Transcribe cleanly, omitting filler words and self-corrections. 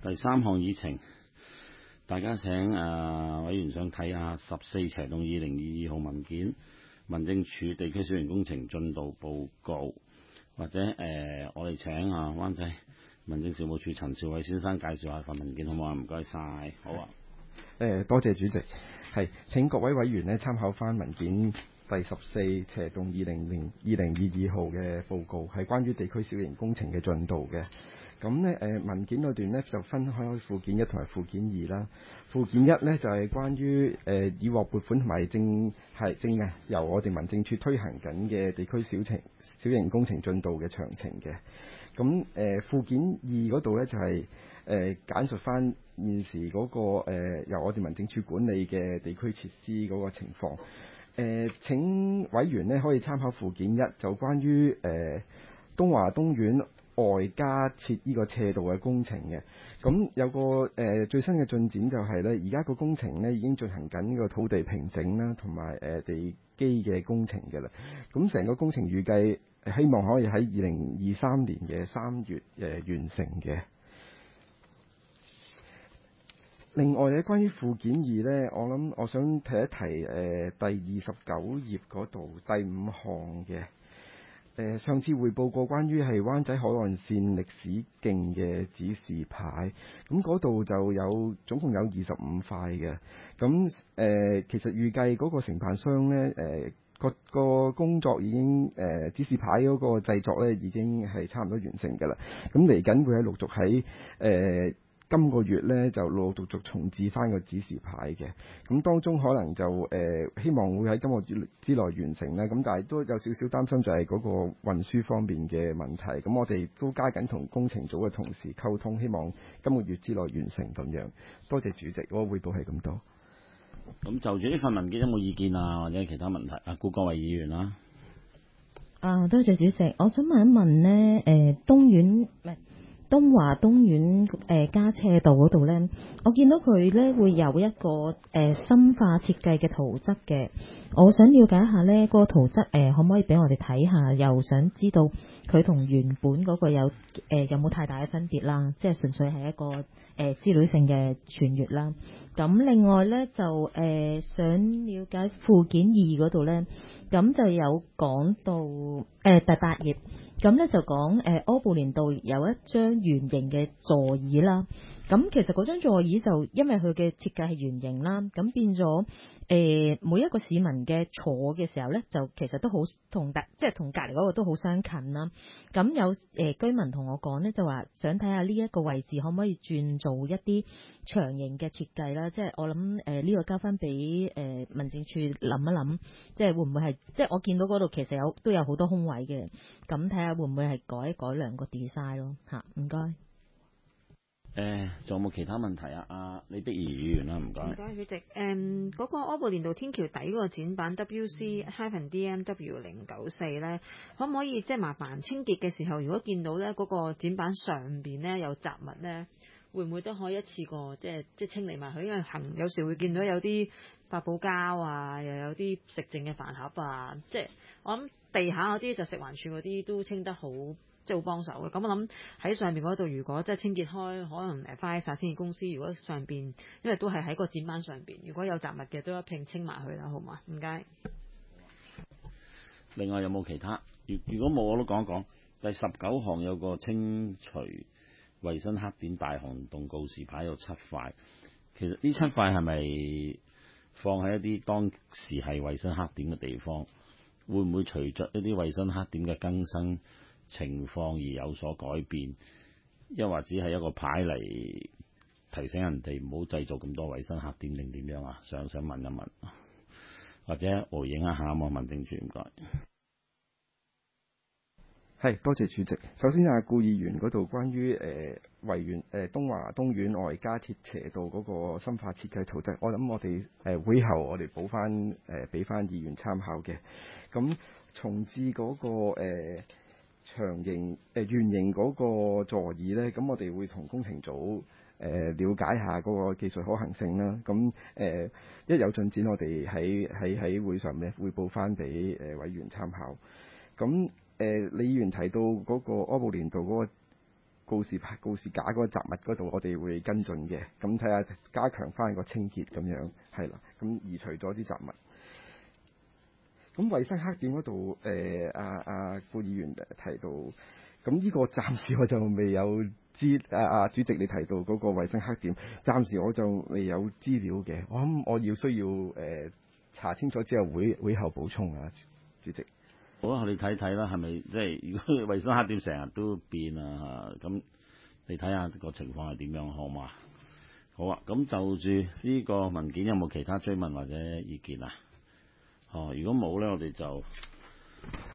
第三項議程，大家請委員想睇下14/2022號文件，民政處地區小型工程進度報告，或者我哋請灣仔民政事務處陳兆偉先生介紹下份文件好唔好啊？唔該晒，好啊。 多謝主席，係請各位委員呢參考翻文件第14/2022號嘅報告，係關於地區小型工程嘅進度嘅。咁呢文件嗰段呢就分開附件1同埋附件2啦。附件1呢就係關於已獲撥款同埋正由我哋民政處推行緊嘅地區小型工程進度嘅詳情嘅。咁附件2嗰度呢就係簡述翻現時嗰個由我哋民政處管理嘅地區設施嗰個情況。請委員呢可以參考附件1，就關於東華東院外加設呢個斜道嘅工程嘅。咁有個最新嘅進展就係呢，而家個工程呢已經進行緊呢個土地平整啦，同埋地基嘅工程嘅啦。咁成個工程預計希望可以喺2023年嘅3月完成嘅。另外咧，關於附件2呢，我想提一提第29頁嗰度第5項嘅。上次匯報過關於係灣仔海岸線歷史徑嘅指示牌，咁嗰度就總共有25塊嘅。咁其實預計嗰個承辦商呢，個工作已經指示牌嗰個製作呢已經係差唔多完成㗎啦。咁嚟緊會係陸續喺今個月呢就陸陸續續重置翻個指示牌嘅。咁當中可能就希望會喺今個月之內完成啦。咁但係都有少少擔心就係嗰個運輸方面嘅問題。咁我哋都加緊同工程組嘅同事溝通，希望今個月之內完成咁樣。多謝主席，我匯報係咁多。 咁就住呢份文件有冇意見啊，或者其他問題啊？顧國偉議員啦。 多謝主席，我想問一問呢，東華東院加斜道嗰度呢，我見到佢呢會有一個深化設計嘅圖則嘅，我想了解一下呢嗰個圖則可唔可以俾我哋睇下？又想知道佢同原本嗰個有冇太大嘅分別啦？即係純粹係一個資料性嘅傳閱啦。咁另外呢，就想了解附件2嗰度呢，咁就有講到第8頁。咁咧就講柯布連道有一張圓形嘅座椅啦。咁其實嗰張座椅就因為佢嘅設計係圓形啦，咁變咗每一個市民嘅坐嘅時候咧，就其實都好同隔離嗰個都好相近啦。咁有居民同我講咧，就話想睇下呢一個位置可唔可以轉做一啲長形嘅設計啦。即係我諗呢個交翻俾民政處諗一諗，即係會唔會係即係我見到嗰度其實都有好多空位嘅，咁睇下會唔會係改良個 design 咯嚇。唔該。 仲有冇其他問題啊？李碧儀議員啦，唔該。 唔該，主席。嗰個柯布連道天橋底嗰個展板 WC-DMW 094咧，可唔可以即係麻煩清潔嘅時候，如果見到咧嗰個展板上邊咧有雜物咧，會唔會都可以一次過即係清理埋佢？因為有時會見到有啲發泡膠啊，又有啲食剩嘅飯盒啊，即係我諗地下嗰啲就食環署嗰啲都清得好。即係好幫手嘅，咁我諗喺上面嗰度，如果即係清潔開，可能花曬清潔公司。如果上邊，因為都係喺個展板上邊，如果有雜物嘅，都一併清埋佢啦，好嘛？唔該。 另外有冇其他？如果冇，我都講一講。第19項有個清除衞生黑點大行動告示牌有7塊，其實呢7塊係咪放喺一啲當時係衞生黑點嘅地方？會唔會隨着一啲衞生黑點嘅更新情況而有所改變，又或者係一個牌嚟提醒人哋唔好製造咁多衞生黑點定點樣啊？想問一問，或者回應一下網民政處，唔該。 係，多謝主席。首先顧議員嗰度關於維園東華東院外加設斜道嗰個深化設計圖則，我諗我哋會後我哋補翻俾翻議員參考嘅。咁重置嗰個長形圓形嗰個座椅呢，咁我哋會同工程組了解下嗰個技術可行性啦。咁一有進展，我哋喺會上面會報翻俾委員參考。咁李議員提到嗰個柯布連道嗰個告示架嗰個雜物嗰度，我哋會跟進嘅。咁睇下加強翻個清潔咁樣，係啦。咁移除咗啲雜物。咁衞生黑點嗰度，顧議員提到，咁呢個暫時我就未有知。主席你提到嗰個衞生黑點，暫時我就未有資料嘅。我諗我需要查清楚之後會後補充啊，主席。 好啊，你睇睇啦，係咪即係如果衞生黑點成日都變啊？咁你睇下個情況係點樣好嘛？好啊，咁就住呢個文件有冇其他追問或者意見啊？如果冇咧，我哋就